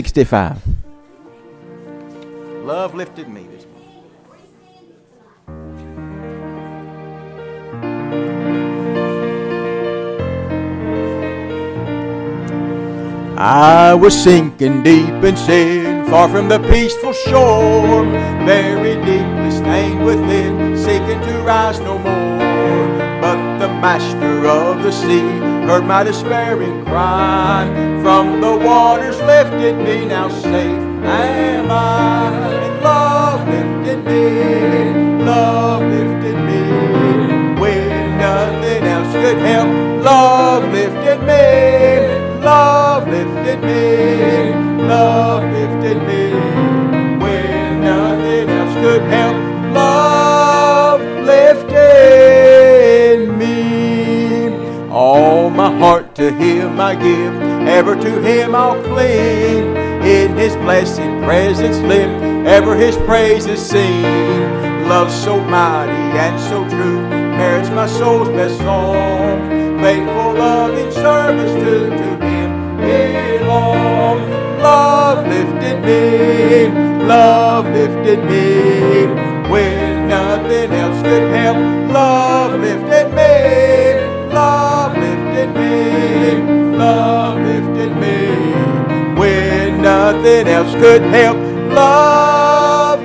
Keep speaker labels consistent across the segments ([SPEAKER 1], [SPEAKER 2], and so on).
[SPEAKER 1] 65. Love lifted me this morning. I was sinking deep in sin, far from the peaceful shore, very deeply stained within, seeking to rise no more. But the master of the sea heard my despairing cry. From the waters lifted me, now safe am I. And love lifted me, love lifted me. When nothing else could help, love lifted me. Love lifted me, love lifted me. When nothing else could help, love lifted me. All my heart to Him I give, ever to Him I'll cling. In His blessed presence live, ever His praises sing. Love so mighty and so true merits my soul's best song. Faithful loving service to Him belong. Love lifted me, love lifted me. When nothing else could help, love lifted me, love lifted me, love lifted me. When nothing else could help, love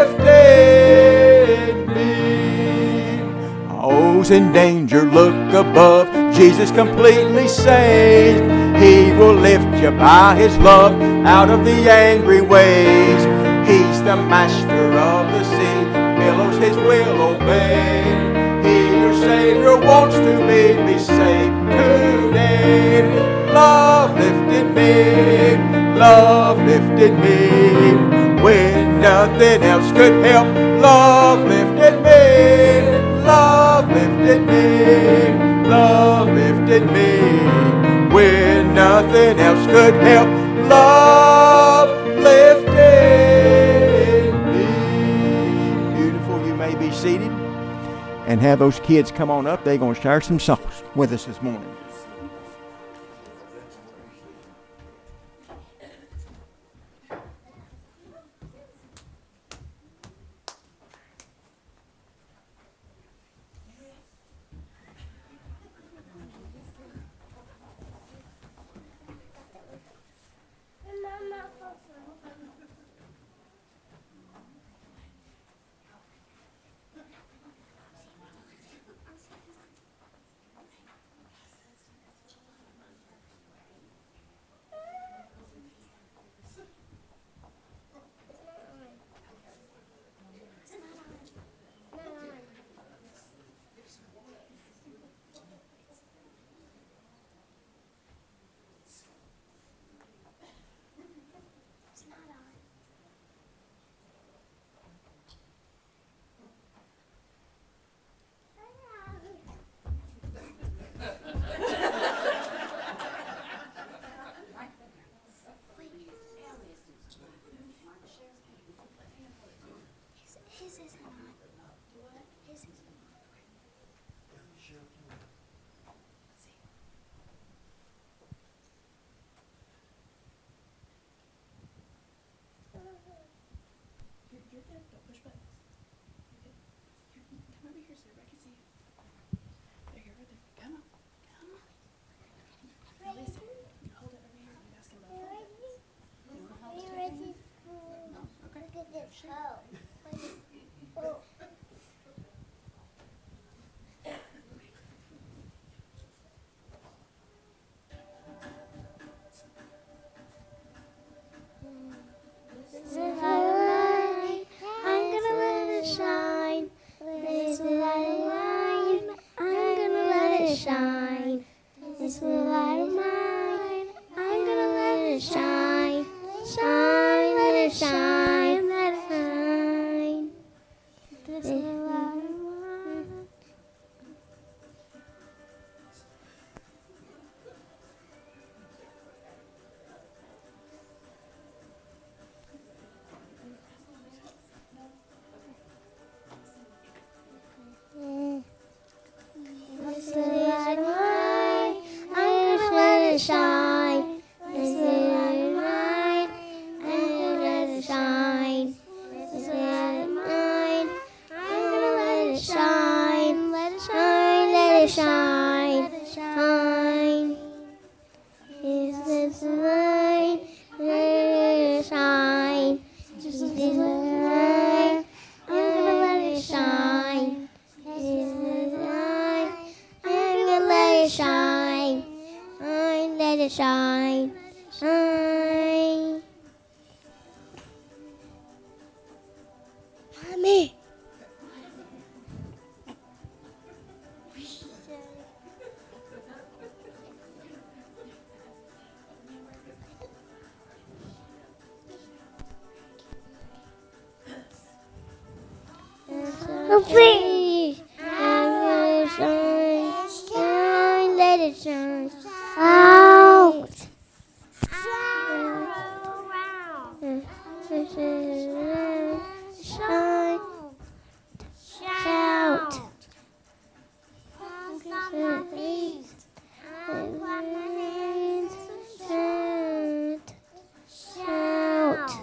[SPEAKER 1] lifted me. Those in danger look above, Jesus completely saved. He will lift you by His love out of the angry waves. He's the master of the sea, billows His will obey. He, your Savior, wants to be saved today. Love lifted me, love lifted me. When nothing else could help, love lifted me, love lifted me, love lifted me. When nothing else could help, love lifted me. Beautiful, you may be seated and have those kids come on up. They're going to share some songs with us this morning.
[SPEAKER 2] Shine, let it shine. it shine, shine. Mommy. Oh, please, let it shine, shine, let it shine out. Shine, shout. Shout.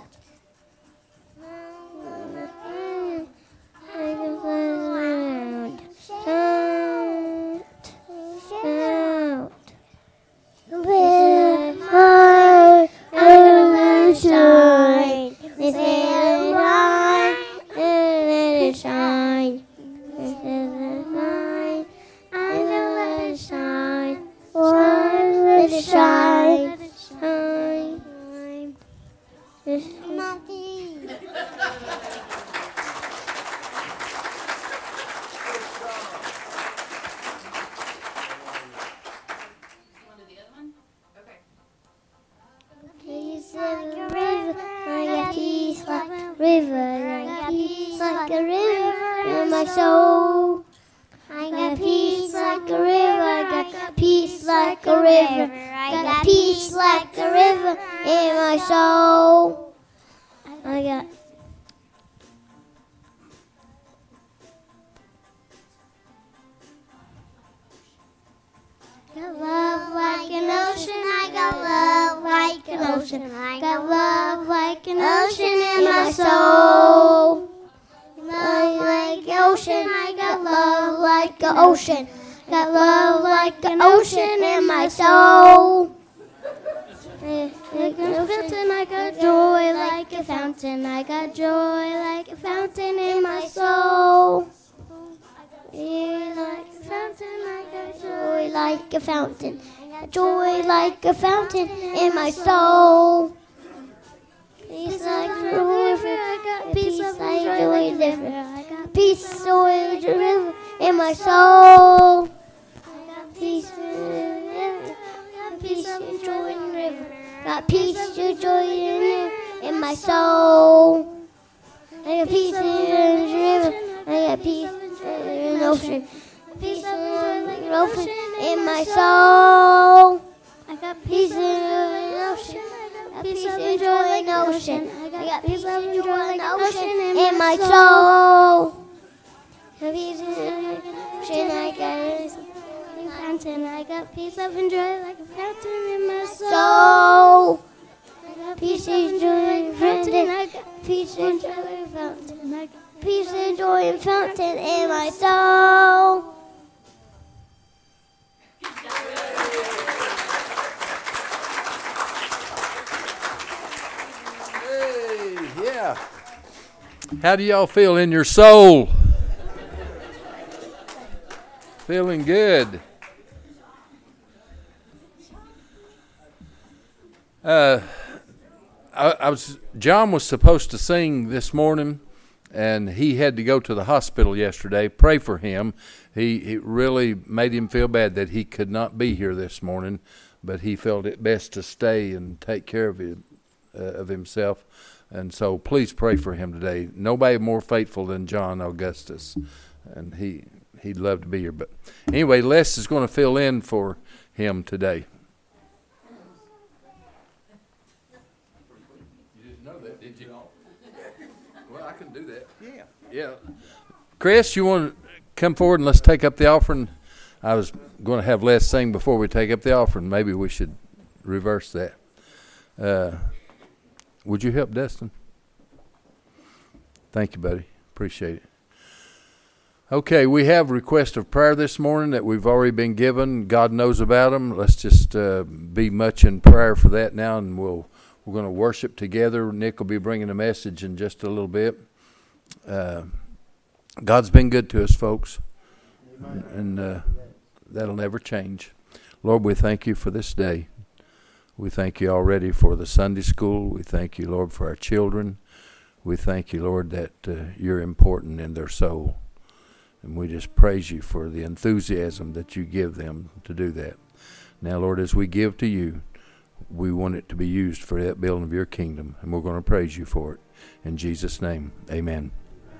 [SPEAKER 2] Got love like an ocean in my soul. Like a fountain, I got joy like a fountain. I got joy like a fountain in my soul. Like a fountain, I got joy like a fountain. Joy like a fountain in my soul. Peace like a river, I got peace like a joy river. I got peace, joy, river in my soul. Peace, peace, joy, and river. Got peace, joy, and river in my soul. I got peace, and river. I got peace, and ocean. Peace, and ocean in my soul. I got peace, and ocean. Peace, and joy, and ocean. I got peace, and joy, and ocean in my soul. Peace, and ocean, I got fountain. I got peace, love, and joy like a fountain in my soul. I got peace and joy and fountain. I got peace and joy and fountain. I got peace and joy and fountain in my soul.
[SPEAKER 3] Hey, yeah. How do y'all feel in your soul? Feeling good. John was supposed to sing this morning, and he had to go to the hospital yesterday. Pray for him. He really made him feel bad that he could not be here this morning, but he felt it best to stay and take care of himself. And so please pray for him today. Nobody more faithful than John Augustus, and he'd love to be here. But anyway, Les is going to fill in for him today. Did you? Well, I can do that. Yeah. Chris, you want to come forward and let's take up the offering? I was going to have Les sing before we take up the offering. Maybe we should reverse that. Would you help, Destin? Thank you, buddy. Appreciate it. Okay, we have a request of prayer this morning that we've already been given. God knows about them. Let's just be much in prayer for that now, and we're going to worship together. Nick will be bringing a message in just a little bit. God's been good to us, folks, and that'll never change. Lord, we thank you for this day. We thank you already for the Sunday school. We thank you, Lord, for our children. We thank you, Lord, that you're important in their soul. And we just praise you for the enthusiasm that you give them to do that. Now, Lord, as we give to you, we want it to be used for that building of your kingdom, and we're going to praise you for it. In Jesus' name, amen.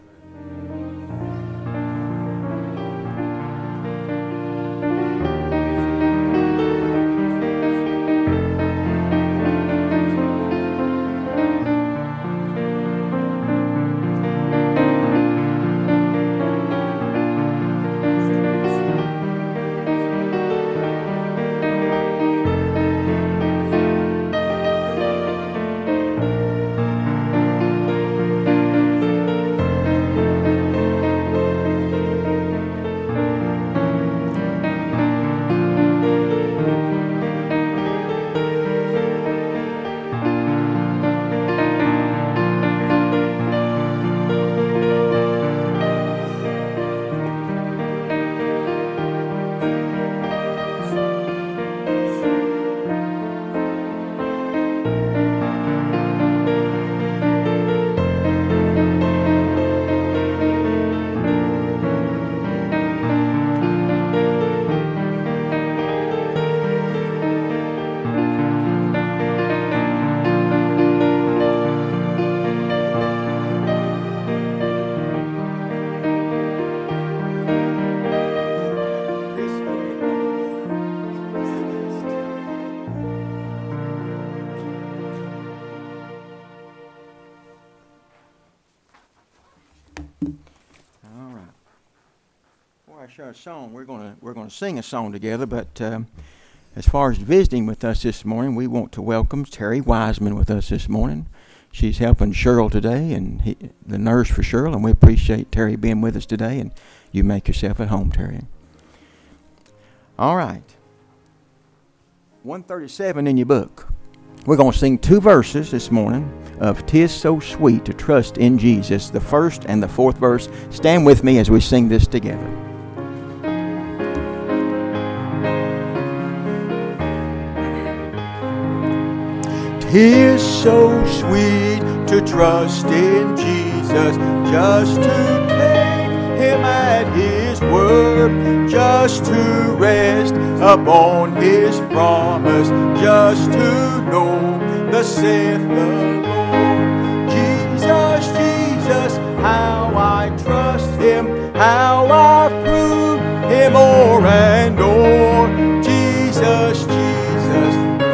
[SPEAKER 1] Share a song. We're gonna sing a song together. But as far as visiting with us this morning, we want to welcome Terry Wiseman with us this morning. She's helping Cheryl today, and the nurse for Cheryl, and we appreciate Terry being with us today. And you make yourself at home, Terry. All right. 137 in your book. We're going to sing 2 verses this morning of "'Tis So Sweet to Trust in Jesus," the first and the 4th verse. Stand with me as we sing this together. 'Tis so sweet to trust in Jesus, just to take Him at His word, just to rest upon His promise, just to know thus saith the Lord. Jesus, Jesus, how I trust Him, how I've proved Him o'er and o'er. Jesus, Jesus,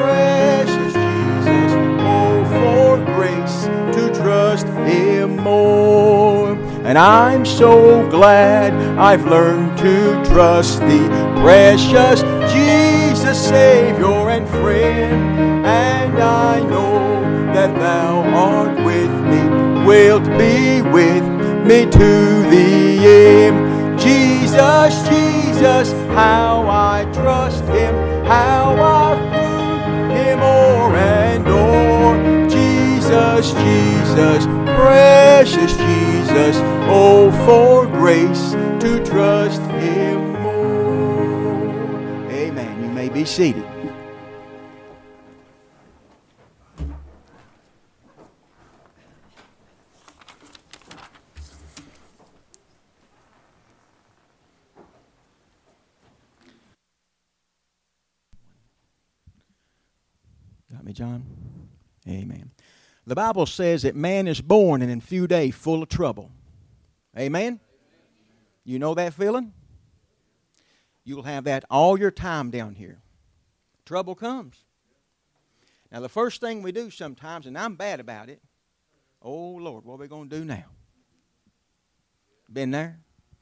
[SPEAKER 1] trust Him more. And I'm so glad I've learned to trust Thee, precious Jesus, Savior and friend. And I know that Thou art with me, wilt be with me to the end. Jesus, Jesus, how I trust Him, how I've proved Him o'er and o'er. Jesus, Jesus, precious Jesus, oh, for grace to trust Him more. Amen. You may be seated. Got me, John? Amen. The Bible says that man is born and in few days full of trouble. Amen? You know that feeling? You'll have that all your time down here. Trouble comes. Now the first thing we do sometimes, and I'm bad about it, oh Lord, what are we going to do now? Been there?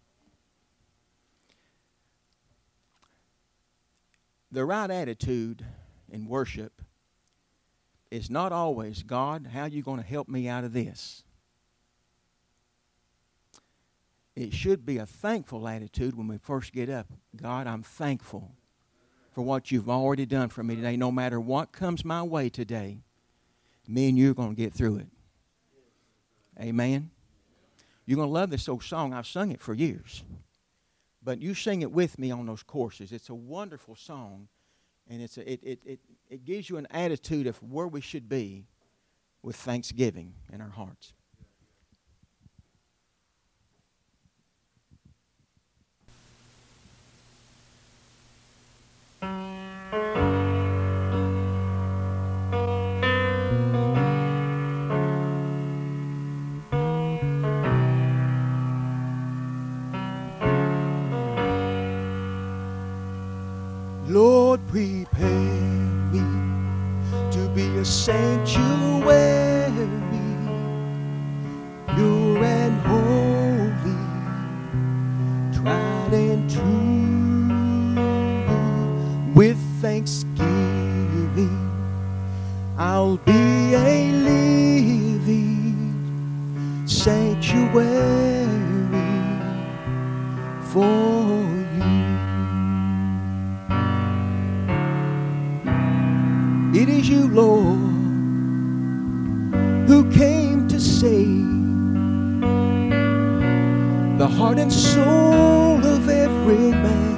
[SPEAKER 1] The right attitude in worship is not always, God, how are you going to help me out of this? It should be a thankful attitude when we first get up. God, I'm thankful for what you've already done for me today. No matter what comes my way today, me and you are going to get through it. Amen? You're going to love this old song. I've sung it for years. But you sing it with me on those courses. It's a wonderful song. And it gives you an attitude of where we should be with thanksgiving in our hearts. Lord, prepare me to be a sanctuary, pure and holy, tried and true. With thanksgiving, I'll be a living sanctuary for It is you, Lord, who came to save the heart and soul of every man.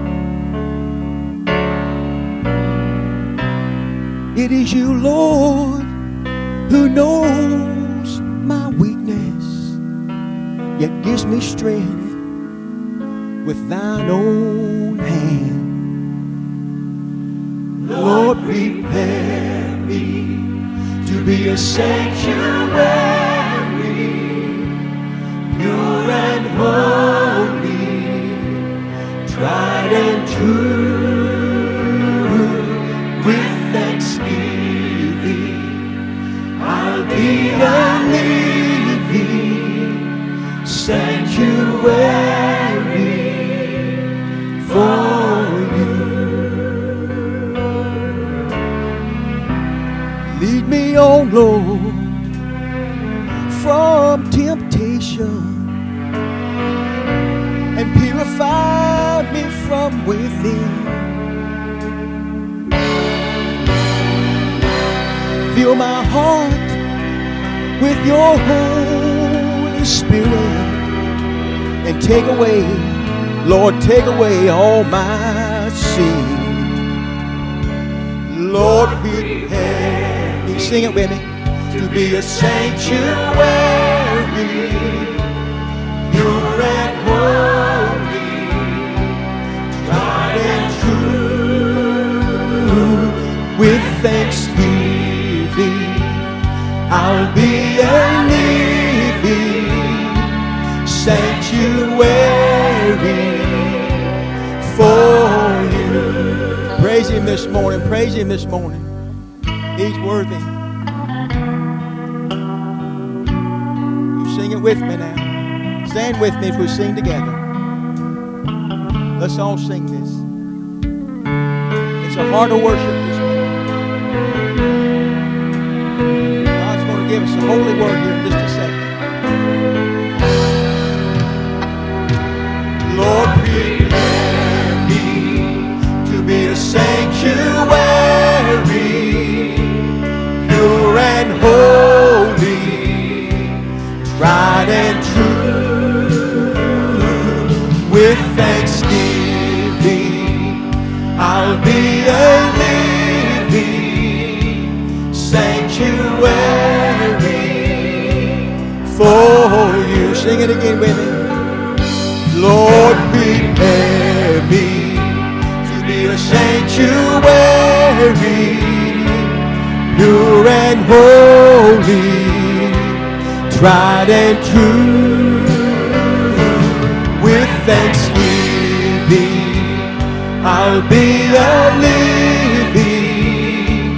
[SPEAKER 1] It is you, Lord, who knows my weakness, yet gives me strength with thine own hand. Lord, prepare me to be a sanctuary, pure and holy, tried and true. With thanksgiving, I'll be a living sanctuary for Lead me, O Lord, from temptation and purify me from within. Fill my heart with your Holy Spirit and take away, Lord, take away all my sin. Lord, prepare. Sing it with me. To be a sanctuary, pure and holy, tried and true. With thanksgiving, I'll be a living sanctuary for you. Praise Him this morning. Praise Him this morning. He's worthy. You sing it with me now. Stand with me as we sing together. Let's all sing this. It's a heart of worship this morning. God's going to give us a holy word here in just a second. Lord, prepare me to be a sanctuary, pure and holy, tried and true. With thanksgiving, I'll be a living sanctuary for you. Sing it again with me. Lord, prepare me to be a sanctuary, pure and holy, tried and true. With thanksgiving, I'll be a living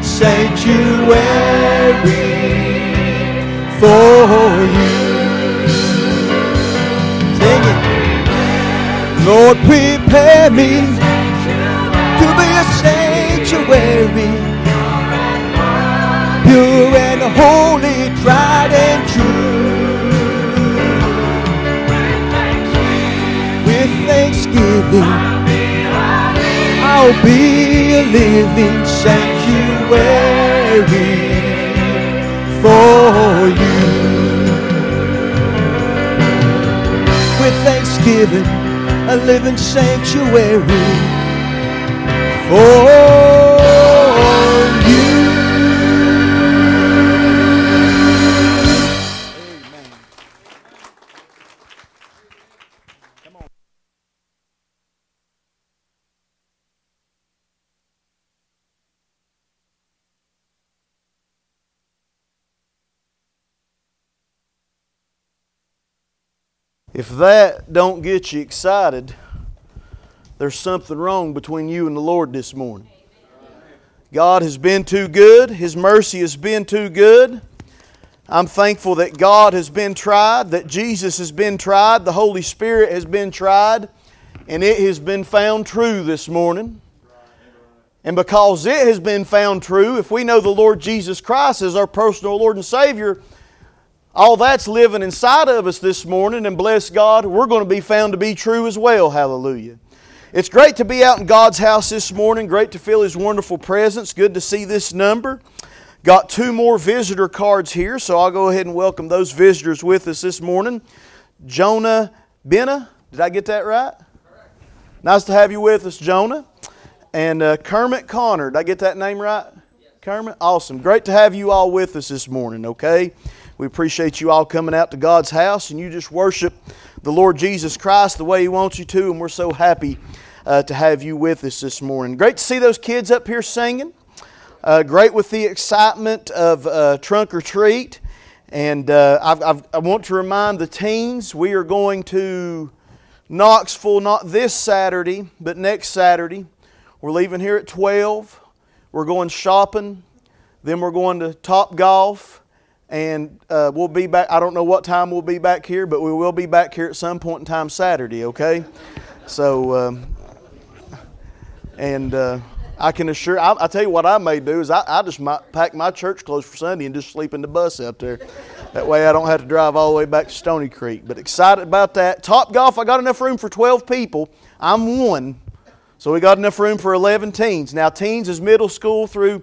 [SPEAKER 1] sanctuary for you. Sing it. Lord, prepare me to be a sanctuary, pure and holy, tried and true. With thanksgiving, I'll be a living sanctuary for you. With thanksgiving, a living sanctuary for you. If that don't get you excited, there's something wrong between you and the Lord this morning. God has been too good. His mercy has been too good. I'm thankful that God has been tried, that Jesus has been tried, the Holy Spirit has been tried, and it has been found true this morning. And because it has been found true, if we know the Lord Jesus Christ as our personal Lord and Savior, all that's living inside of us this morning, and bless God, we're going to be found to be true as well. Hallelujah. It's great to be out in God's house this morning. Great to feel His wonderful presence. Good to see this number. Got 2 more visitor cards here, so I'll go ahead and welcome those visitors with us this morning. Jonah Benna, did I get that right? Correct. Nice to have you with us, Jonah. And Kermit Connor, did I get that name right? Yes. Kermit, awesome. Great to have you all with us this morning, okay? We appreciate you all coming out to God's house, and you just worship the Lord Jesus Christ the way He wants you to, and we're so happy to have you with us this morning. Great to see those kids up here singing. Great with the excitement of Trunk or Treat. And I want to remind the teens, we are going to Knoxville not this Saturday, but next Saturday. We're leaving here at 12. We're going shopping. Then we're going to Top Golf. And we'll be back. I don't know what time we'll be back here, but we will be back here at some point in time Saturday, okay? So, I can assure, I'll tell you what I may do is I just might pack my church clothes for Sunday and just sleep in the bus out there. That way I don't have to drive all the way back to Stony Creek. But excited about that. Top Golf, I got enough room for 12 people. I'm 1. So we got enough room for 11 teens. Now teens is middle school through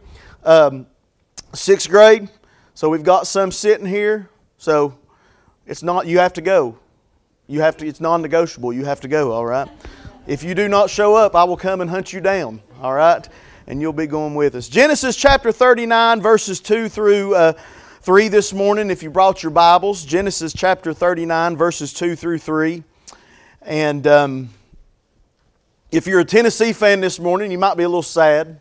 [SPEAKER 1] 6th grade. So we've got some sitting here. So it's not, you have to go. You have to, it's non-negotiable. You have to go, all right? If you do not show up, I will come and hunt you down, all right? And you'll be going with us. Genesis chapter 39, verses 2 through 3 this morning, if you brought your Bibles. Genesis chapter 39, verses 2 through 3. And if you're a Tennessee fan this morning, you might be a little sad.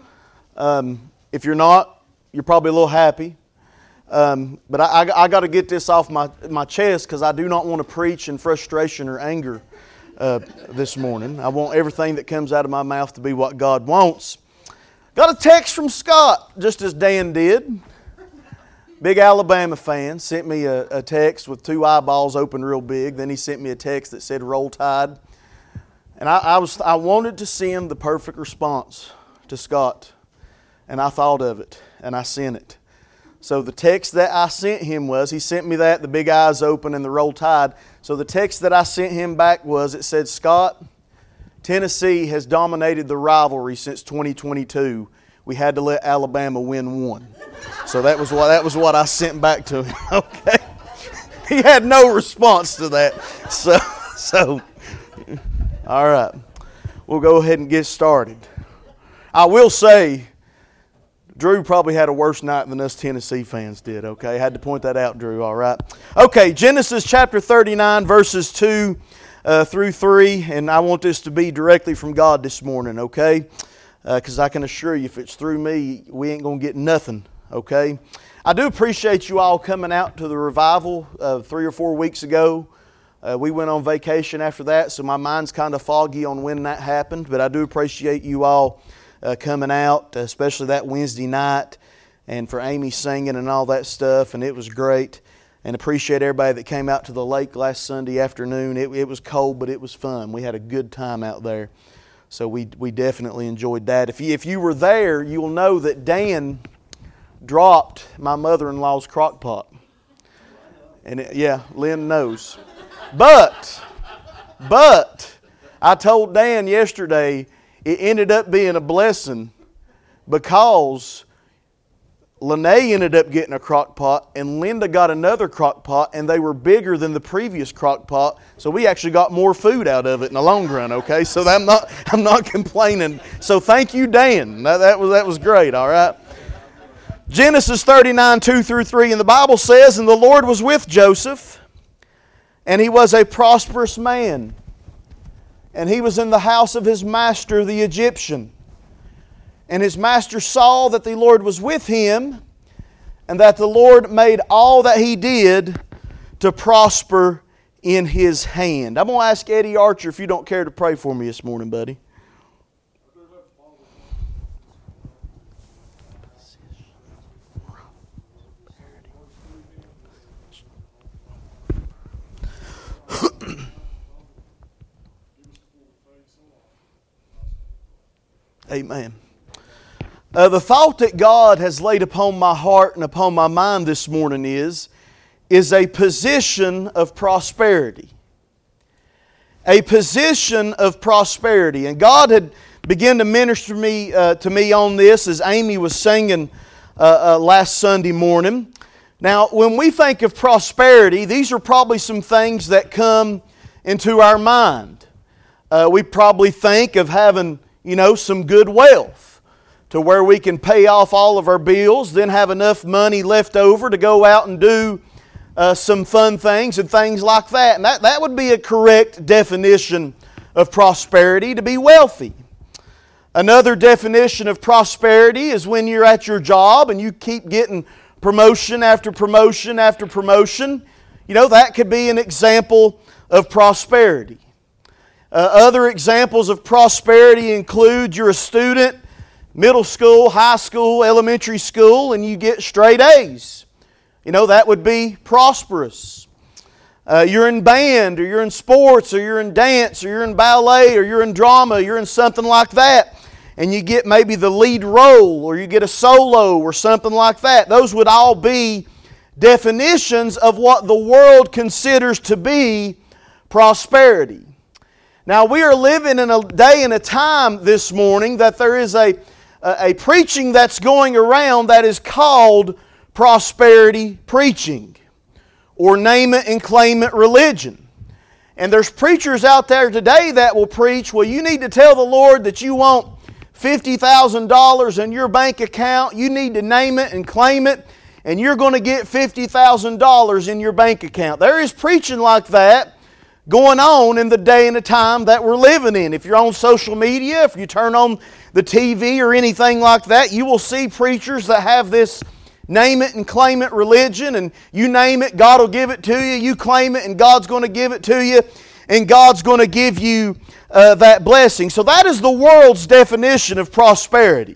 [SPEAKER 1] If you're not, you're probably a little happy. But I got to get this off my chest because I do not want to preach in frustration or anger this morning. I want everything that comes out of my mouth to be what God wants. Got a text from Scott, just as Dan did. Big Alabama fan. Sent me a text with 2 eyeballs open real big. Then he sent me a text that said Roll Tide. And I wanted to send the perfect response to Scott. And I thought of it. And I sent it. So the text that I sent him was, he sent me that, the big eyes open and the Roll Tide. So the text that I sent him back was, it said, Scott, Tennessee has dominated the rivalry since 2022. We had to let Alabama win 1. So that was what I sent back to him. Okay. He had no response to that. So all right. We'll go ahead and get started. I will say, Drew probably had a worse night than us Tennessee fans did, okay? Had to point that out, Drew, all right? Okay, Genesis chapter 39, verses 2 through 3, and I want this to be directly from God this morning, okay? Because I can assure you, if it's through me, we ain't going to get nothing, okay? I do appreciate you all coming out to the revival 3 or 4 weeks ago. We went on vacation after that, so my mind's kind of foggy on when that happened, but I do appreciate you all coming out, especially that Wednesday night, and for Amy singing and all that stuff, and it was great. And appreciate everybody that came out to the lake last Sunday afternoon. It was cold, but it was fun. We had a good time out there, so we definitely enjoyed that. If you were there, you will know that Dan dropped my mother-in-law's crock pot, and Lynn knows. But I told Dan yesterday, it ended up being a blessing because
[SPEAKER 4] Lene ended up getting a crock pot, and Linda got another crock pot, and they were bigger than the previous crock pot, so we actually got more food out of it in the long run, okay? So I'm not complaining. So thank you, Dan. That was great, all right? Genesis 39, 2 through 3, and the Bible says, "And the Lord was with Joseph, and he was a prosperous man, and he was in the house of his master, the Egyptian. And his master saw that the Lord was with him, and that the Lord made all that he did to prosper in his hand." I'm going to ask Eddie Archer if you don't care to pray for me this morning, buddy. Amen. The thought that God has laid upon my heart and upon my mind this morning is a position of prosperity. A position of prosperity. And God had begun to minister to me on this as Amy was singing last Sunday morning. Now, when we think of prosperity, these are probably some things that come into our mind. We probably think of having, some good wealth, to where we can pay off all of our bills, then have enough money left over to go out and do some fun things and things like that. And that would be a correct definition of prosperity, to be wealthy. Another definition of prosperity is when you're at your job and you keep getting promotion after promotion after promotion. That could be an example of prosperity. Other examples of prosperity include you're a student, middle school, high school, elementary school, and you get straight A's. That would be prosperous. You're in band, or you're in sports, or you're in dance, or you're in ballet, or you're in drama, you're in something like that, and you get maybe the lead role, or you get a solo, or something like that. Those would all be definitions of what the world considers to be prosperity. Now, we are living in a day and a time this morning that there is a preaching that's going around that is called prosperity preaching, or name it and claim it religion. And there's preachers out there today that will preach, well, you need to tell the Lord that you want $50,000 in your bank account. You need to name it and claim it, and you're going to get $50,000 in your bank account. There is preaching like that going on in the day and the time that we're living in. If you're on social media, if you turn on the TV or anything like that, you will see preachers that have this name it and claim it religion, and you name it, God will give it to you. You claim it, and God's going to give it to you, and God's going to give you that blessing. So that is the world's definition of prosperity.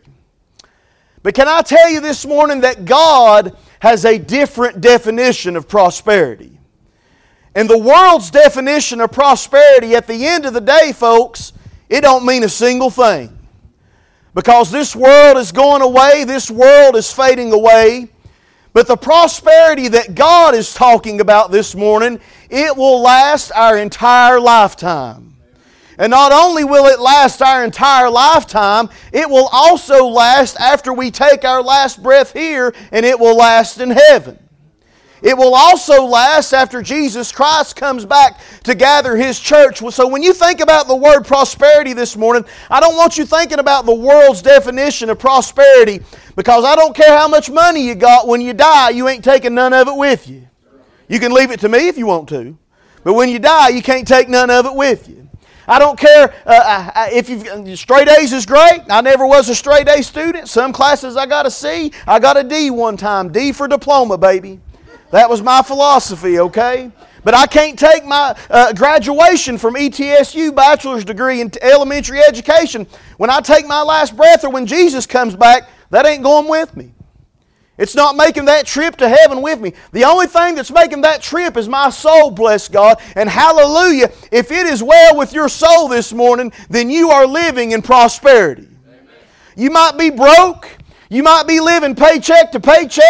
[SPEAKER 4] But can I tell you this morning that God has a different definition of prosperity? And the world's definition of prosperity, at the end of the day, folks, it don't mean a single thing. Because this world is going away, this world is fading away. But the prosperity that God is talking about this morning, it will last our entire lifetime. And not only will it last our entire lifetime, it will also last after we take our last breath here, and it will last in heaven. It will also last after Jesus Christ comes back to gather His church. So when you think about the word prosperity this morning, I don't want you thinking about the world's definition of prosperity, because I don't care how much money you got, when you die, you ain't taking none of it with you. You can leave it to me if you want to, but when you die, you can't take none of it with you. I don't care if you've straight A's is great. I never was a straight A student. Some classes I got a C. I got a D one time. D for diploma, baby. That was my philosophy, okay? But I can't take my graduation from ETSU bachelor's degree in elementary education. When I take my last breath, or when Jesus comes back, that ain't going with me. It's not making that trip to heaven with me. The only thing that's making that trip is my soul, bless God. And hallelujah, if it is well with your soul this morning, then you are living in prosperity. Amen. You might be broke. You might be living paycheck to paycheck.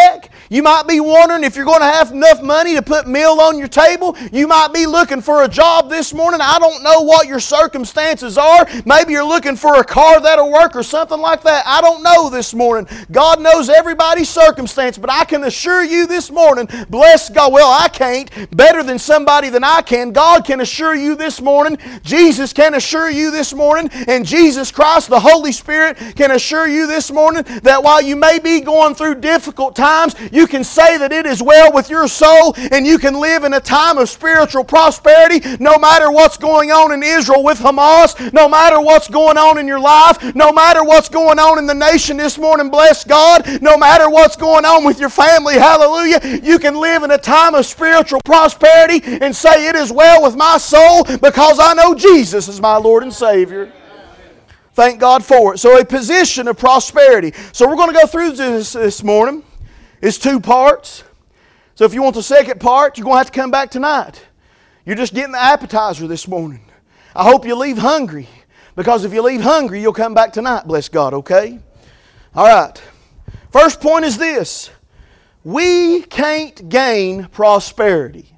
[SPEAKER 4] You might be wondering if you're going to have enough money to put meal on your table. You might be looking for a job this morning. I don't know what your circumstances are. Maybe you're looking for a car that'll work or something like that. I don't know this morning. God knows everybody's circumstance, but I can assure you this morning, bless God. Well, I can't. Better than somebody than I can. God can assure you this morning. Jesus can assure you this morning. And Jesus Christ, the Holy Spirit, can assure you this morning that while you may be going through difficult times, you can say that it is well with your soul, and you can live in a time of spiritual prosperity no matter what's going on in Israel with Hamas, no matter what's going on in your life, no matter what's going on in the nation this morning, bless God, no matter what's going on with your family, hallelujah, you can live in a time of spiritual prosperity and say it is well with my soul because I know Jesus is my Lord and Savior. Thank God for it. So a position of prosperity. So we're going to go through this morning. It's 2 parts. So if you want the second part, you're going to have to come back tonight. You're just getting the appetizer this morning. I hope you leave hungry, because if you leave hungry, you'll come back tonight, bless God, okay? All right. First point is this. We can't gain prosperity.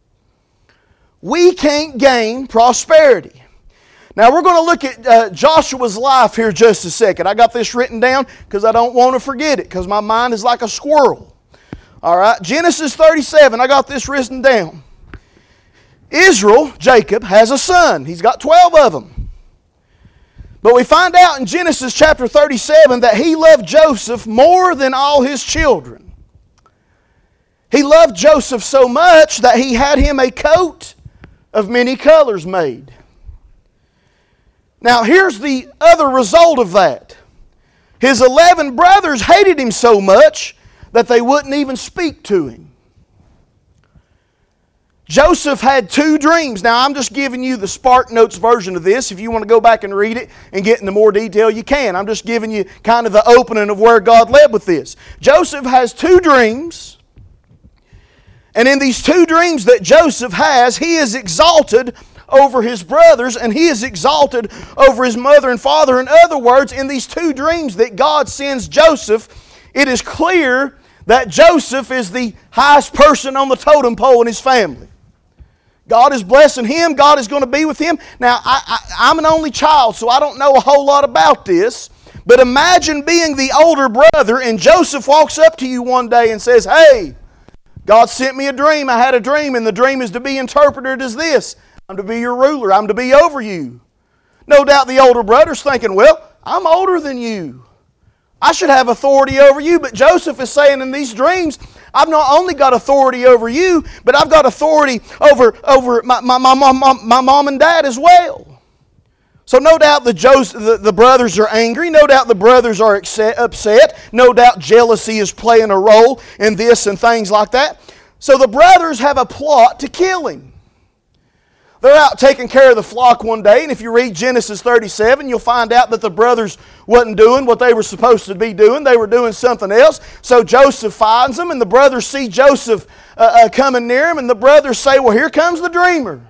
[SPEAKER 4] We can't gain prosperity. Now we're going to look at Joshua's life here just a second. I got this written down because I don't want to forget it, because my mind is like a squirrel. All right, Genesis 37, I got this written down. Israel, Jacob, has a son. He's got 12 of them. But we find out in Genesis chapter 37 that he loved Joseph more than all his children. He loved Joseph so much that he had him a coat of many colors made. Now here's the other result of that. His 11 brothers hated him so much that they wouldn't even speak to him. Joseph had 2 dreams. Now I'm just giving you the Spark Notes version of this. If you want to go back and read it and get into more detail, you can. I'm just giving you kind of the opening of where God led with this. Joseph has 2 dreams. And in these 2 dreams that Joseph has, he is exalted over his brothers, and he is exalted over his mother and father. In other words, in these 2 dreams that God sends Joseph, it is clear that Joseph is the highest person on the totem pole in his family. God is blessing him. God is going to be with him. Now, I'm an only child, so I don't know a whole lot about this, but imagine being the older brother, and Joseph walks up to you one day and says, "Hey, God sent me a dream. I had a dream, and the dream is to be interpreted as this. I'm to be your ruler. I'm to be over you." No doubt the older brother's thinking, "Well, I'm older than you. I should have authority over you." But Joseph is saying in these dreams, I've not only got authority over you, but I've got authority over my mom and dad as well. So no doubt the brothers are angry. No doubt the brothers are upset. No doubt jealousy is playing a role in this and things like that. So the brothers have a plot to kill him. They're out taking care of the flock one day, and if you read Genesis 37, you'll find out that the brothers wasn't doing what they were supposed to be doing. They were doing something else. So Joseph finds them, and the brothers see Joseph coming near him, and the brothers say, "Well, here comes the dreamer.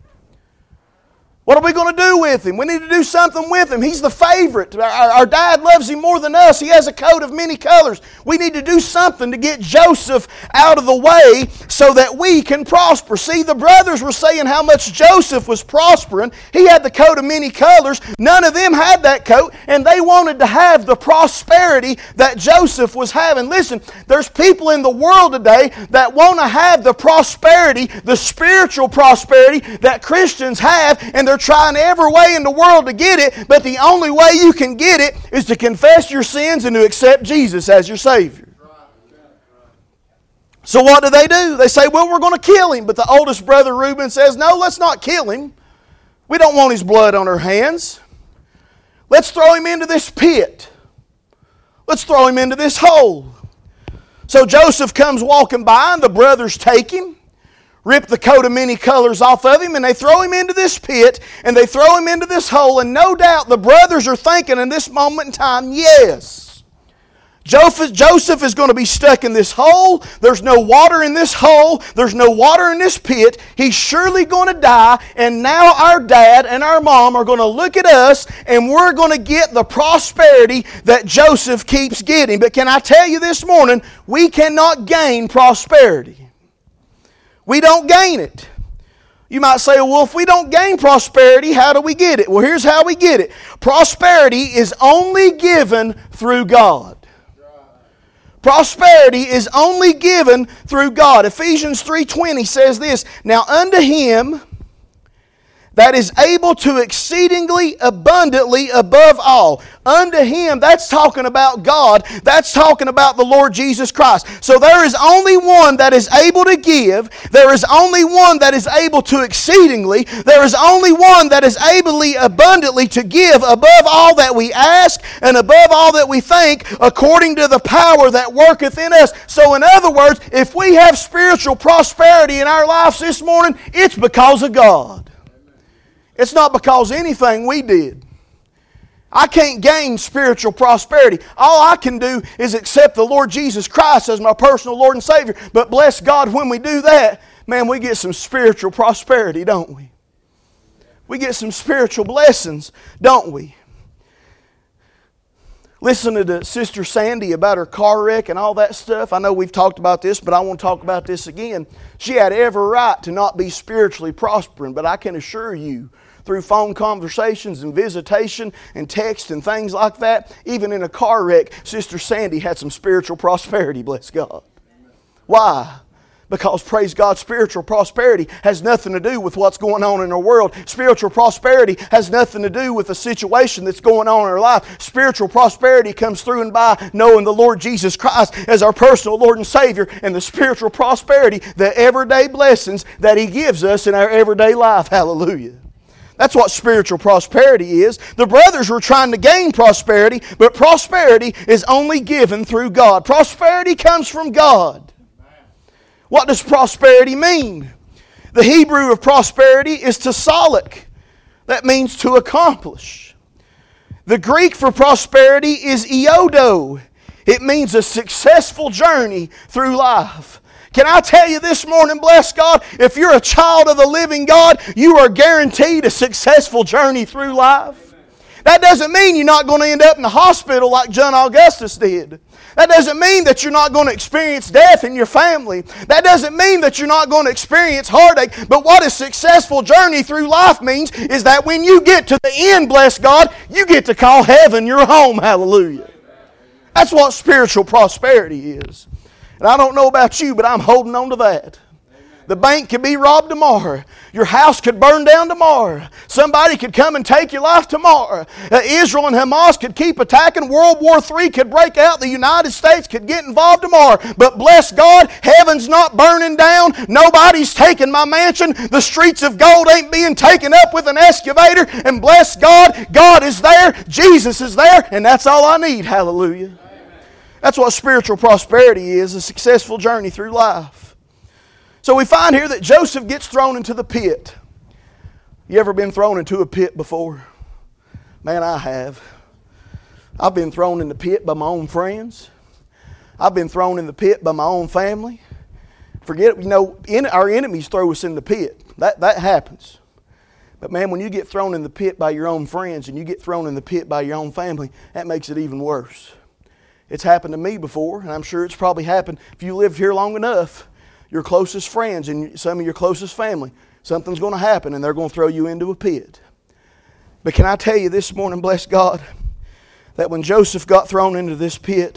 [SPEAKER 4] What are we going to do with him? We need to do something with him. He's the favorite. Our dad loves him more than us. He has a coat of many colors. We need to do something to get Joseph out of the way so that we can prosper." See, the brothers were saying how much Joseph was prospering. He had the coat of many colors. None of them had that coat, and they wanted to have the prosperity that Joseph was having. Listen, there's people in the world today that want to have the prosperity, the spiritual prosperity that Christians have, and they're trying every way in the world to get it, but the only way you can get it is to confess your sins and to accept Jesus as your Savior. So what do? They say, "Well, we're going to kill him." But the oldest brother, Reuben, says, "No, let's not kill him. We don't want his blood on our hands. Let's throw him into this pit. Let's throw him into this hole." So Joseph comes walking by, and the brothers take him, rip the coat of many colors off of him, and they throw him into this pit, and they throw him into this hole, and no doubt the brothers are thinking in this moment in time, "Yes, Joseph is going to be stuck in this hole. There's no water in this hole. There's no water in this pit. He's surely going to die. And now our dad and our mom are going to look at us and we're going to get the prosperity that Joseph keeps getting. But can I tell you this morning, we cannot gain prosperity. We don't gain it. You might say, well, if we don't gain prosperity, how do we get it? Well, here's how we get it. Prosperity is only given through God. Prosperity is only given through God. Ephesians 3:20 says this, "Now unto Him that is able to exceedingly abundantly above all." Unto Him, that's talking about God. That's talking about the Lord Jesus Christ. So there is only one that is able to give. There is only one that is able to exceedingly. There is only one that is ably abundantly to give above all that we ask and above all that we think, according to the power that worketh in us. So in other words, if we have spiritual prosperity in our lives this morning, it's because of God. It's not because of anything we did. I can't gain spiritual prosperity. All I can do is accept the Lord Jesus Christ as my personal Lord and Savior. But bless God, when we do that, man, we get some spiritual prosperity, don't we? We get some spiritual blessings, don't we? Listening to Sister Sandy about her car wreck and all that stuff. I know we've talked about this, but I want to talk about this again. She had every right to not be spiritually prospering, but I can assure you, through phone conversations and visitation and text and things like that, even in a car wreck, Sister Sandy had some spiritual prosperity, bless God. Why? Because, praise God, spiritual prosperity has nothing to do with what's going on in our world. Spiritual prosperity has nothing to do with the situation that's going on in our life. Spiritual prosperity comes through and by knowing the Lord Jesus Christ as our personal Lord and Savior, and the spiritual prosperity, the everyday blessings that He gives us in our everyday life. Hallelujah. That's what spiritual prosperity is. The brothers were trying to gain prosperity, but prosperity is only given through God. Prosperity comes from God. What does prosperity mean? The Hebrew of prosperity is tsalek. That means to accomplish. The Greek for prosperity is iodo. It means a successful journey through life. Can I tell you this morning, bless God, if you're a child of the living God, you are guaranteed a successful journey through life. That doesn't mean you're not going to end up in the hospital like John Augustus did. That doesn't mean that you're not going to experience death in your family. That doesn't mean that you're not going to experience heartache. But what a successful journey through life means is that when you get to the end, bless God, you get to call heaven your home. Hallelujah. That's what spiritual prosperity is. And I don't know about you, but I'm holding on to that. The bank could be robbed tomorrow. Your house could burn down tomorrow. Somebody could come and take your life tomorrow. Israel and Hamas could keep attacking. World War III could break out. The United States could get involved tomorrow. But bless God, heaven's not burning down. Nobody's taking my mansion. The streets of gold ain't being taken up with an excavator. And bless God, God is there. Jesus is there. And that's all I need. Hallelujah. That's what spiritual prosperity is, a successful journey through life. So we find here that Joseph gets thrown into the pit. You ever been thrown into a pit before? Man, I have. I've been thrown in the pit by my own friends. I've been thrown in the pit by my own family. Forget it, our enemies throw us in the pit. That happens. But man, when you get thrown in the pit by your own friends and you get thrown in the pit by your own family, that makes it even worse. It's happened to me before, and I'm sure it's probably happened if you lived here long enough. Your closest friends and some of your closest family, something's going to happen and they're going to throw you into a pit. But can I tell you this morning, bless God, that when Joseph got thrown into this pit,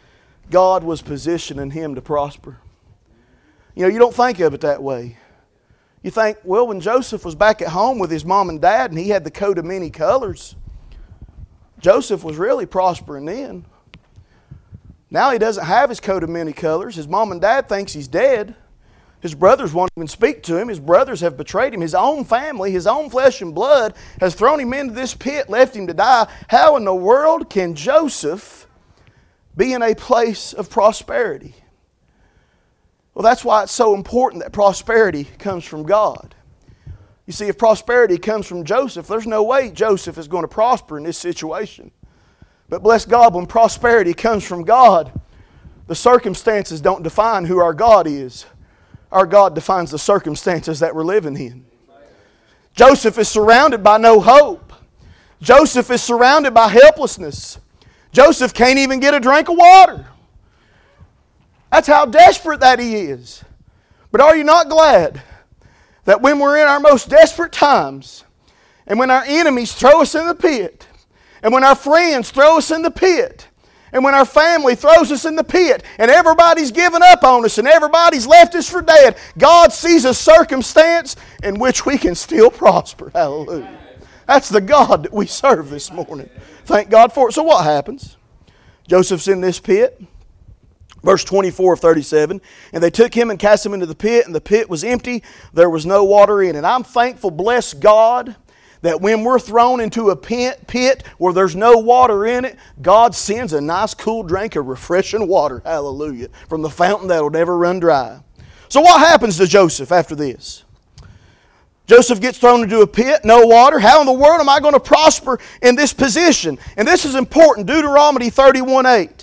[SPEAKER 4] God was positioning him to prosper. You know, you don't think of it that way. You think, well, when Joseph was back at home with his mom and dad and he had the coat of many colors, Joseph was really prospering then. Now he doesn't have his coat of many colors. His mom and dad thinks he's dead. His brothers won't even speak to him. His brothers have betrayed him. His own family, his own flesh and blood has thrown him into this pit, left him to die. How in the world can Joseph be in a place of prosperity? Well, that's why it's so important that prosperity comes from God. You see, if prosperity comes from Joseph, there's no way Joseph is going to prosper in this situation. But bless God, when prosperity comes from God, the circumstances don't define who our God is. Our God defines the circumstances that we're living in. Joseph is surrounded by no hope. Joseph is surrounded by helplessness. Joseph can't even get a drink of water. That's how desperate that he is. But are you not glad that when we're in our most desperate times, and when our enemies throw us in the pit, and when our friends throw us in the pit, and when our family throws us in the pit, and everybody's given up on us, and everybody's left us for dead, God sees a circumstance in which we can still prosper. Hallelujah. That's the God that we serve this morning. Thank God for it. So what happens? Joseph's in this pit. Verse 24 of 37, and they took him and cast him into the pit, and the pit was empty. There was no water in it. I'm thankful, bless God, that when we're thrown into a pit where there's no water in it, God sends a nice cool drink of refreshing water, hallelujah, from the fountain that will never run dry. So what happens to Joseph after this? Joseph gets thrown into a pit, no water. How in the world am I going to prosper in this position? And this is important, Deuteronomy 31:8.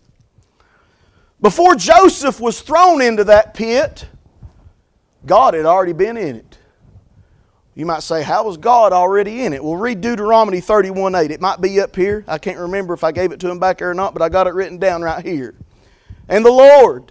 [SPEAKER 4] Before Joseph was thrown into that pit, God had already been in it. You might say, how was God already in it? Well, read Deuteronomy 31:8. It might be up here. I can't remember if I gave it to him back there or not, but I got it written down right here. And the Lord,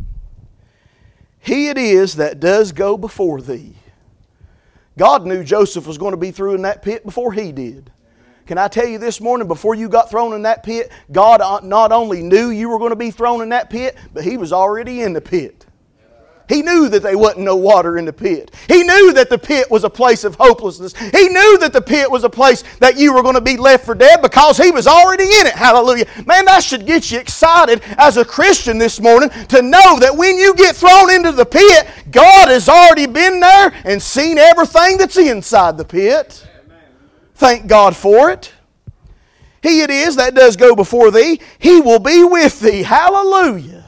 [SPEAKER 4] He it is that does go before thee. God knew Joseph was going to be thrown in that pit before he did. Can I tell you this morning, before you got thrown in that pit, God not only knew you were going to be thrown in that pit, but He was already in the pit. He knew that there wasn't no water in the pit. He knew that the pit was a place of hopelessness. He knew that the pit was a place that you were going to be left for dead because He was already in it. Hallelujah. Man, that should get you excited as a Christian this morning to know that when you get thrown into the pit, God has already been there and seen everything that's inside the pit. Thank God for it. He it is that does go before thee. He will be with thee. Hallelujah.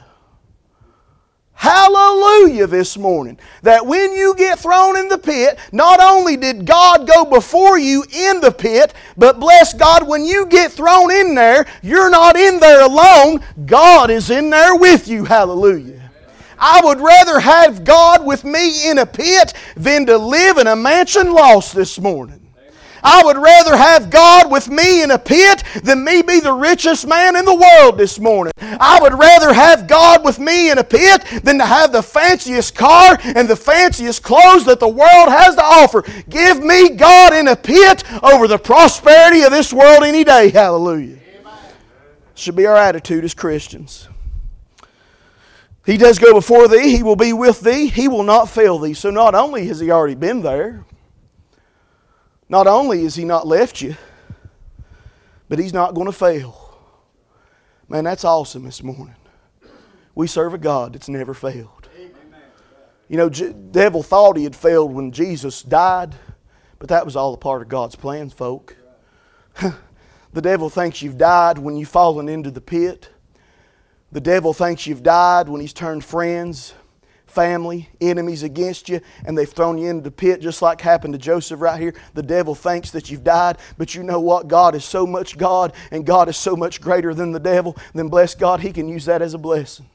[SPEAKER 4] Hallelujah this morning. That when you get thrown in the pit, not only did God go before you in the pit, but bless God, when you get thrown in there, you're not in there alone. God is in there with you. Hallelujah. I would rather have God with me in a pit than to live in a mansion lost this morning. I would rather have God with me in a pit than me be the richest man in the world this morning. I would rather have God with me in a pit than to have the fanciest car and the fanciest clothes that the world has to offer. Give me God in a pit over the prosperity of this world any day. Hallelujah. Should be our attitude as Christians. He does go before thee. He will be with thee. He will not fail thee. So not only has He already been there, not only has He not left you, but He's not going to fail. Man, that's awesome this morning. We serve a God that's never failed. You know, the devil thought he had failed when Jesus died, but that was all a part of God's plans, folk. The devil thinks you've died when you've fallen into the pit. The devil thinks you've died when he's turned friends, family, enemies against you, and they've thrown you into the pit just like happened to Joseph right here. The devil thinks that you've died, but you know what? God is so much God, and God is so much greater than the devil. Then bless God, He can use that as a blessing.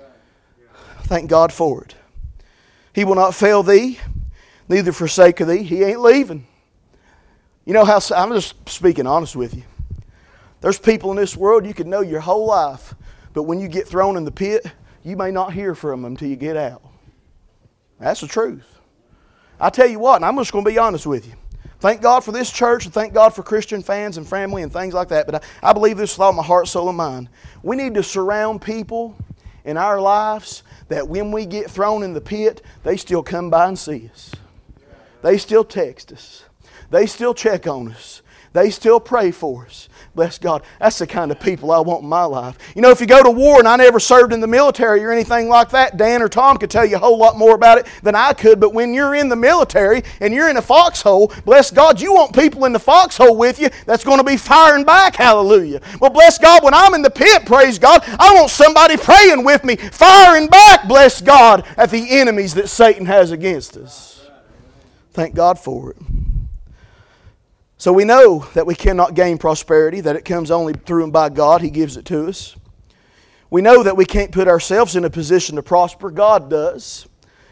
[SPEAKER 4] Thank God for it. He will not fail thee, neither forsake thee. He ain't leaving. You know how, I'm just speaking honest with you. There's people in this world you could know your whole life, but when you get thrown in the pit, you may not hear from them until you get out. That's the truth. I tell you what, and I'm just going to be honest with you. Thank God for this church, and thank God for Christian fans and family and things like that. But I believe this with all my heart, soul, and mind. We need to surround people in our lives that when we get thrown in the pit, they still come by and see us. They still text us. They still check on us. They still pray for us. Bless God. That's the kind of people I want in my life. You know, if you go to war, and I never served in the military or anything like that, Dan or Tom could tell you a whole lot more about it than I could. But when you're in the military and you're in a foxhole, bless God, you want people in the foxhole with you that's going to be firing back. Hallelujah. Well, bless God, when I'm in the pit, praise God, I want somebody praying with me, firing back, bless God, at the enemies that Satan has against us. Thank God for it. So we know that we cannot gain prosperity, that it comes only through and by God. He gives it to us. We know that we can't put ourselves in a position to prosper. God does.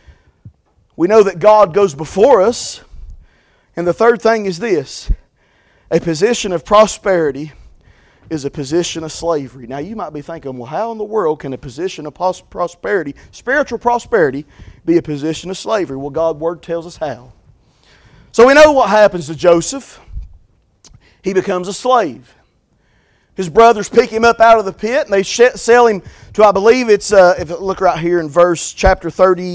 [SPEAKER 4] We know that God goes before us. And the third thing is this: a position of prosperity is a position of slavery. Now you might be thinking, well, how in the world can a position of prosperity, spiritual prosperity, be a position of slavery? Well, God's Word tells us how. So we know what happens to Joseph. He becomes a slave. His brothers pick him up out of the pit and they sell him to, I believe it's, if you look right here in chapter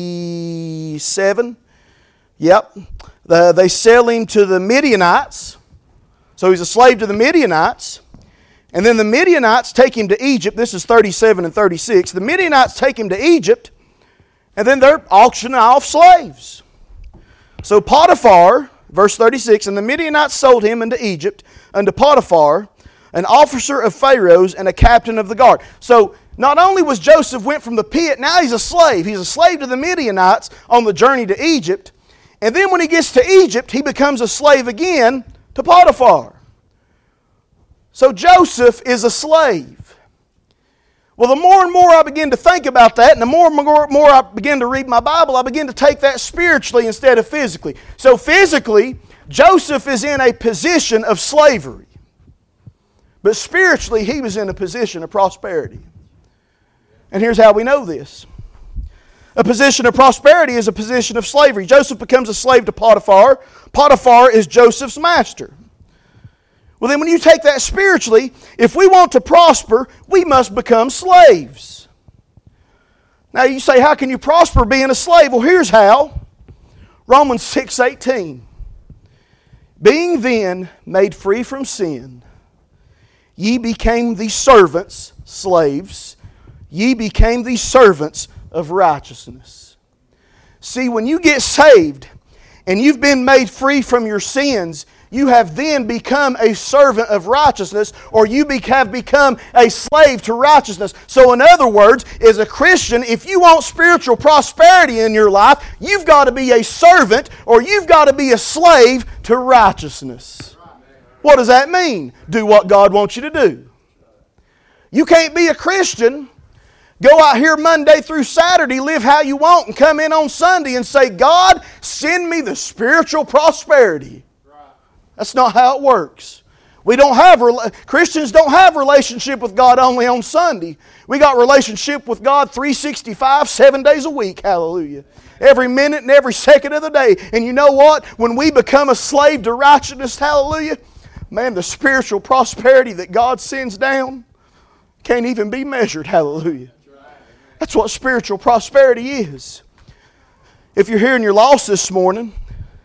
[SPEAKER 4] 37. Yep. They sell him to the Midianites. So he's a slave to the Midianites. And then the Midianites take him to Egypt. This is 37 and 36. The Midianites take him to Egypt, and then they're auctioning off slaves. So Potiphar, verse 36, and the Midianites sold him into Egypt, unto Potiphar, an officer of Pharaoh's and a captain of the guard. So not only was Joseph went from the pit, now he's a slave. He's a slave to the Midianites on the journey to Egypt. And then when he gets to Egypt, he becomes a slave again to Potiphar. So Joseph is a slave. Well, the more and more I begin to think about that, and the more and more I begin to read my Bible, I begin to take that spiritually instead of physically. So physically, Joseph is in a position of slavery. But spiritually, he was in a position of prosperity. And here's how we know this. A position of prosperity is a position of slavery. Joseph becomes a slave to Potiphar. Potiphar is Joseph's master. Well, then when you take that spiritually, if we want to prosper, we must become slaves. Now you say, how can you prosper being a slave? Well, here's how. Romans 6:18. Being then made free from sin, ye became the servants, slaves, ye became the servants of righteousness. See, when you get saved and you've been made free from your sins, you have then become a servant of righteousness, or you have become a slave to righteousness. So in other words, as a Christian, if you want spiritual prosperity in your life, you've got to be a servant or you've got to be a slave to righteousness. What does that mean? Do what God wants you to do. You can't be a Christian, go out here Monday through Saturday, live how you want, and come in on Sunday and say, God, send me the spiritual prosperity. That's not how it works. Christians don't have relationship with God only on Sunday. We got relationship with God 365, 7 days a week. Hallelujah. Every minute and every second of the day. And you know what? When we become a slave to righteousness, hallelujah, man, the spiritual prosperity that God sends down can't even be measured. Hallelujah. That's what spiritual prosperity is. If you're here and you're lost this morning,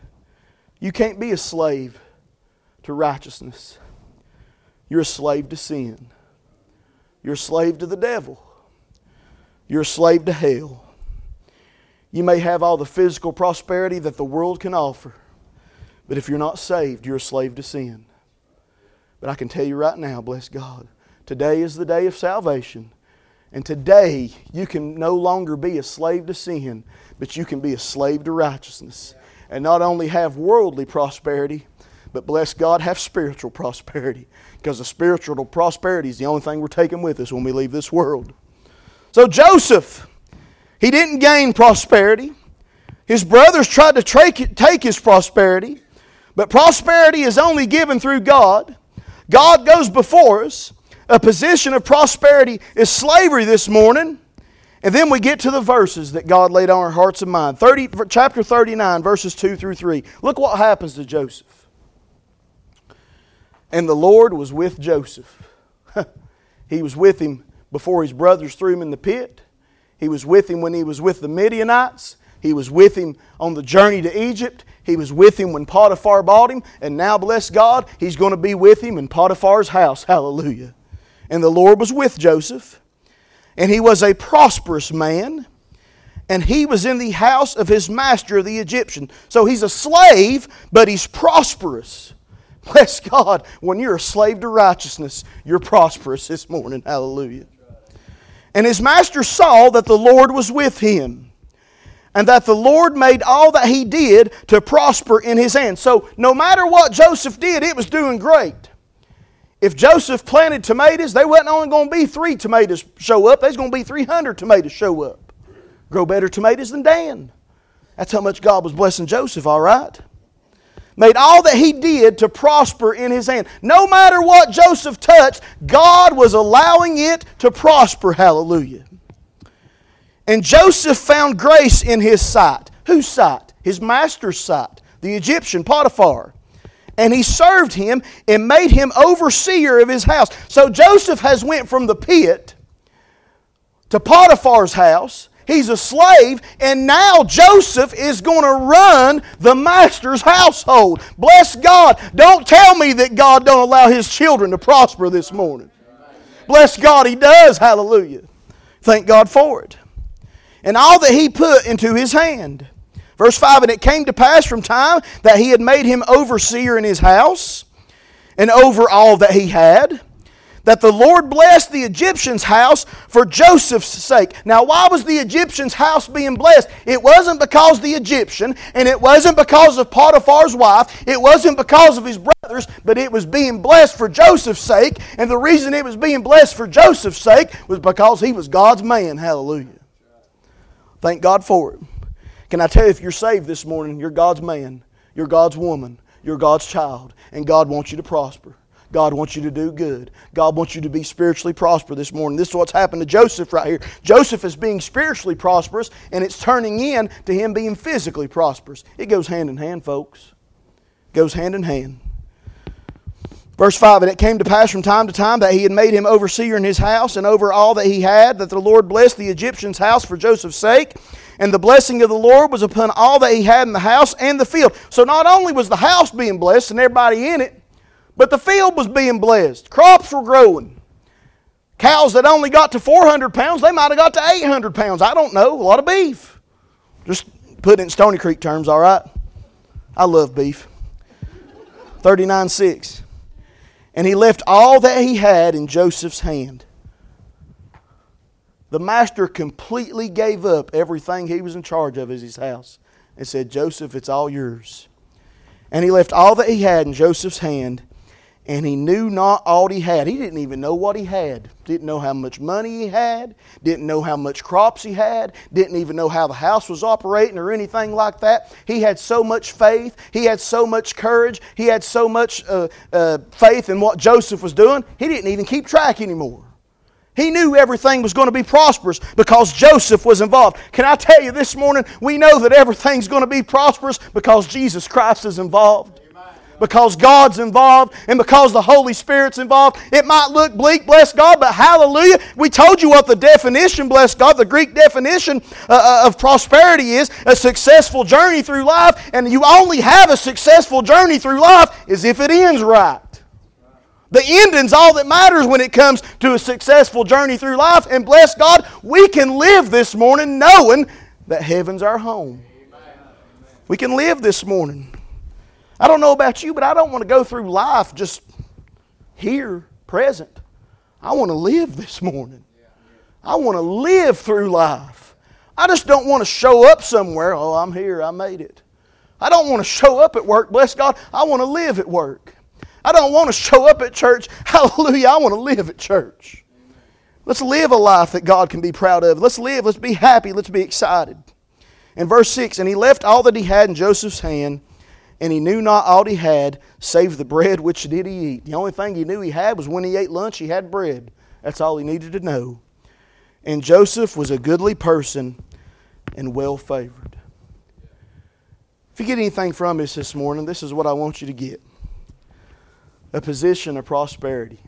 [SPEAKER 4] you can't be a slave to righteousness. You're a slave to sin. You're a slave to the devil. You're a slave to hell. You may have all the physical prosperity that the world can offer, but if you're not saved, you're a slave to sin. But I can tell you right now, bless God, today is the day of salvation. And today, you can no longer be a slave to sin, but you can be a slave to righteousness. And not only have worldly prosperity, but bless God, have spiritual prosperity. Because the spiritual prosperity is the only thing we're taking with us when we leave this world. So Joseph, he didn't gain prosperity. His brothers tried to take his prosperity. But prosperity is only given through God. God goes before us. A position of prosperity is slavery this morning. And then we get to the verses that God laid on our hearts and minds. Chapter 39, verses 2 through 3. Look what happens to Joseph. And the Lord was with Joseph. He was with him before his brothers threw him in the pit. He was with him when he was with the Midianites. He was with him on the journey to Egypt. He was with him when Potiphar bought him. And now, bless God, he's going to be with him in Potiphar's house. Hallelujah. And the Lord was with Joseph. And he was a prosperous man. And he was in the house of his master, the Egyptian. So he's a slave, but he's prosperous. Bless God, when you're a slave to righteousness, you're prosperous this morning. Hallelujah. And his master saw that the Lord was with him, and that the Lord made all that he did to prosper in his hand. So no matter what Joseph did, it was doing great. If Joseph planted tomatoes, there wasn't only going to be 3 tomatoes show up, there's going to be 300 tomatoes show up. Grow better tomatoes than Dan. That's how much God was blessing Joseph, all right? Made all that he did to prosper in his hand. No matter what Joseph touched, God was allowing it to prosper. Hallelujah. And Joseph found grace in his sight. Whose sight? His master's sight. The Egyptian, Potiphar. And he served him and made him overseer of his house. So Joseph has went from the pit to Potiphar's house. He's a slave, and now Joseph is going to run the master's household. Bless God. Don't tell me that God don't allow His children to prosper this morning. Bless God, He does. Hallelujah. Thank God for it. And all that He put into his hand. Verse 5, and it came to pass from time that He had made him overseer in his house, and over all that he had, that the Lord blessed the Egyptian's house for Joseph's sake. Now, why was the Egyptian's house being blessed? It wasn't because of the Egyptian, and it wasn't because of Potiphar's wife, it wasn't because of his brothers, but it was being blessed for Joseph's sake. And the reason it was being blessed for Joseph's sake was because he was God's man. Hallelujah. Thank God for it. Can I tell you, if you're saved this morning, you're God's man, you're God's woman, you're God's child, and God wants you to prosper. God wants you to do good. God wants you to be spiritually prosperous this morning. This is what's happened to Joseph right here. Joseph is being spiritually prosperous, and it's turning in to him being physically prosperous. It goes hand in hand, folks. It goes hand in hand. Verse 5, and it came to pass from time to time that he had made him overseer in his house and over all that he had, that the Lord blessed the Egyptian's house for Joseph's sake. And the blessing of the Lord was upon all that he had in the house and the field. So not only was the house being blessed and everybody in it, but the field was being blessed. Crops were growing. Cows that only got to 400 pounds, they might have got to 800 pounds. I don't know. A lot of beef. Just put it in Stony Creek terms, all right? I love beef. 39:6. And he left all that he had in Joseph's hand. The master completely gave up everything he was in charge of as his house and said, Joseph, it's all yours. And he left all that he had in Joseph's hand, and he knew not all he had. He didn't even know what he had. Didn't know how much money he had. Didn't know how much crops he had. Didn't even know how the house was operating or anything like that. He had so much faith. He had so much courage. He had so much faith in what Joseph was doing. He didn't even keep track anymore. He knew everything was going to be prosperous because Joseph was involved. Can I tell you this morning, we know that everything's going to be prosperous because Jesus Christ is involved. Because God's involved and because the Holy Spirit's involved. It might look bleak, bless God, but hallelujah. We told you what the definition, bless God, the Greek definition of prosperity is: a successful journey through life. And you only have a successful journey through life is if it ends right. The ending's all that matters when it comes to a successful journey through life. And bless God, we can live this morning knowing that heaven's our home. We can live this morning. I don't know about you, but I don't want to go through life just here, present. I want to live this morning. I want to live through life. I just don't want to show up somewhere. Oh, I'm here, I made it. I don't want to show up at work, bless God. I want to live at work. I don't want to show up at church. Hallelujah, I want to live at church. Let's live a life that God can be proud of. Let's live, let's be happy, let's be excited. In verse 6, and he left all that he had in Joseph's hand, and he knew not all he had, save the bread which did he eat. The only thing he knew he had was when he ate lunch, he had bread. That's all he needed to know. And Joseph was a goodly person and well favored. If you get anything from this morning, this is what I want you to get. A position of prosperity.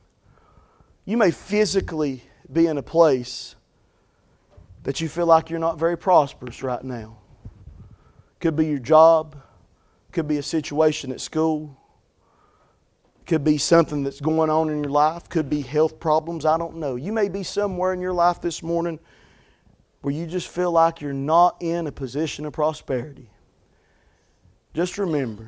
[SPEAKER 4] You may physically be in a place that you feel like you're not very prosperous right now. Could be your job. Could be a situation at school. Could be something that's going on in your life. Could be health problems. I don't know. You may be somewhere in your life this morning where you just feel like you're not in a position of prosperity. Just remember,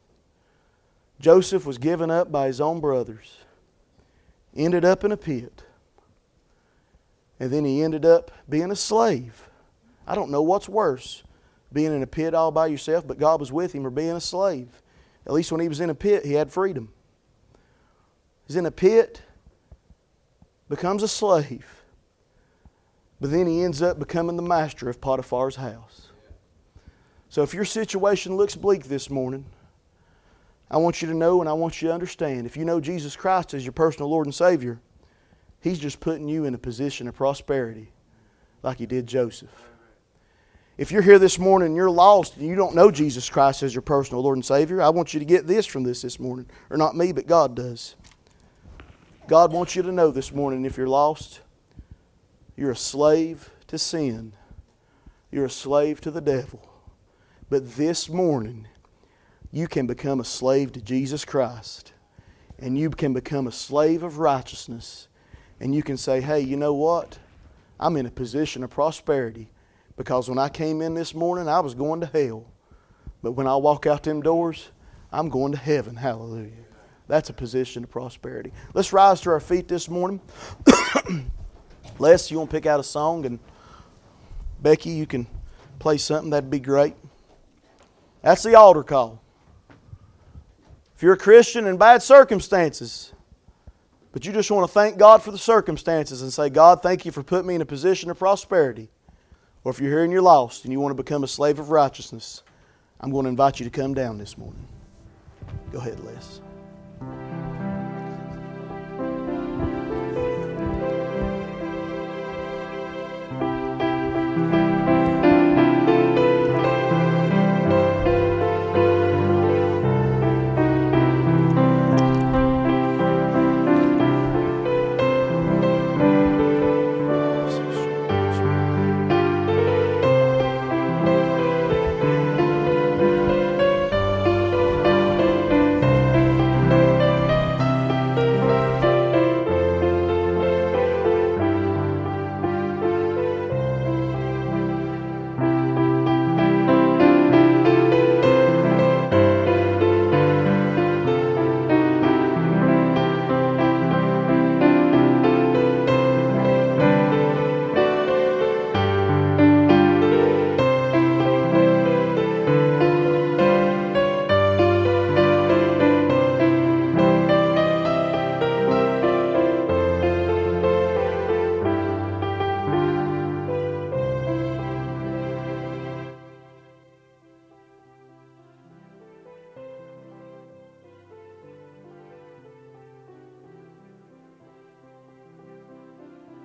[SPEAKER 4] Joseph was given up by his own brothers. Ended up in a pit. And then he ended up being a slave. I don't know what's worse, being in a pit all by yourself, but God was with him, or being a slave. At least when he was in a pit, he had freedom. He's in a pit, becomes a slave, but then he ends up becoming the master of Potiphar's house. So if your situation looks bleak this morning, I want you to know and I want you to understand, if you know Jesus Christ as your personal Lord and Savior, He's just putting you in a position of prosperity like He did Joseph. If you're here this morning and you're lost and you don't know Jesus Christ as your personal Lord and Savior, I want you to get this from this morning. Or not me, but God does. God wants you to know this morning, if you're lost, you're a slave to sin. You're a slave to the devil. But this morning, you can become a slave to Jesus Christ. And you can become a slave of righteousness. And you can say, hey, you know what? I'm in a position of prosperity. Because when I came in this morning, I was going to hell. But when I walk out them doors, I'm going to heaven. Hallelujah. That's a position of prosperity. Let's rise to our feet this morning. Les, you want to pick out a song? And Becky, you can play something. That'd be great. That's the altar call. If you're a Christian in bad circumstances, but you just want to thank God for the circumstances and say, God, thank you for putting me in a position of prosperity. Or if you're here and you're lost and you want to become a slave of righteousness, I'm going to invite you to come down this morning. Go ahead, Les.